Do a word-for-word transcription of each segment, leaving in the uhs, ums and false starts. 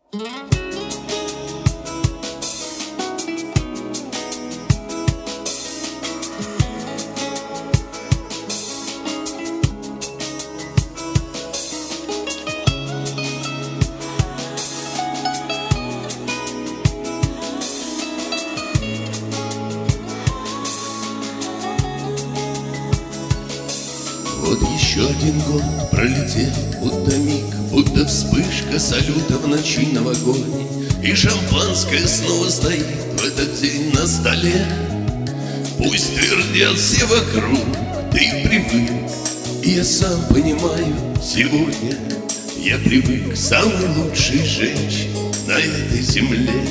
Вот еще один год пролетел, будто миг, будто вспышка салюта в ночи новогодней. И шампанское снова стоит в этот день на столе. Пусть твердят все вокруг, ты привык, и я сам понимаю, сегодня я привык к самой лучшей женщине на этой земле.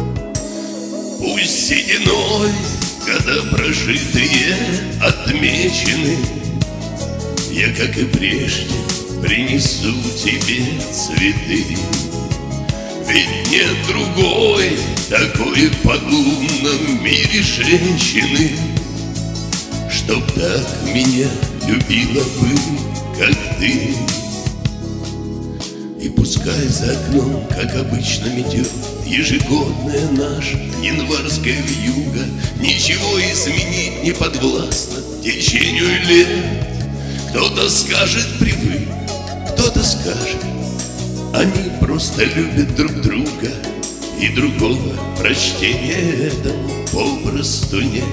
Пусть сединой года прожитые отмечены, я, как и прежде, принесу тебе цветы. Ведь нет другой такой в подлунном мире женщины, чтоб так меня любила бы, как ты. И пускай за окном, как обычно, метет ежегодная наша январская вьюга, ничего изменить не подвластно течению лет. Кто-то скажет привык, кто-то скажет они просто любят друг друга, и другого прочтения этому попросту нет.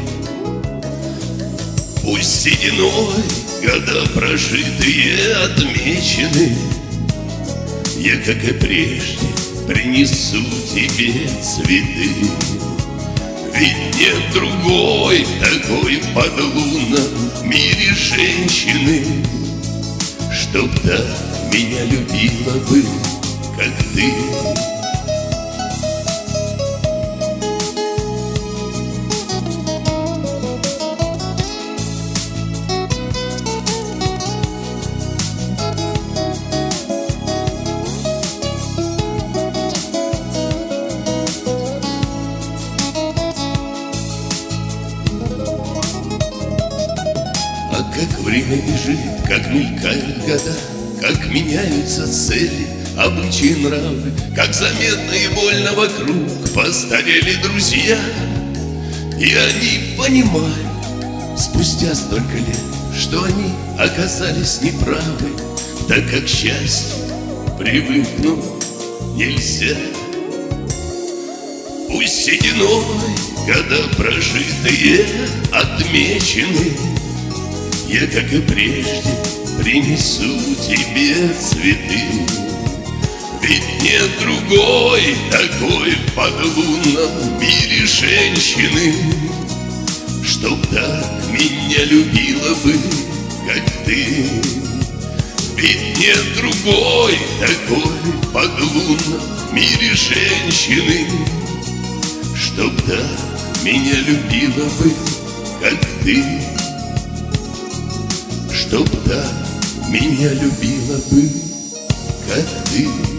Пусть сединой года прожитые отмечены, я, как и прежде, принесу тебе цветы. Ведь нет другой такой в подлунном мире женщины, чтоб так меня любила бы, как ты. А как время бежит, как мелькают года, как меняются цели, обычаи, нравы, как заметно и больно вокруг постарели друзья. И они понимают спустя столько лет, что они оказались неправы, так как счастье привыкнуть нельзя. Пусть сединой года прожитые отмечены, я, как и прежде, принесу тебе цветы. Ведь нет другой такой в подлунном мире женщины, чтоб так меня любила бы, как ты. Ведь нет другой такой в подлунном мире женщины, чтоб так меня любила бы, как ты. Чтоб так меня любила бы, как ты.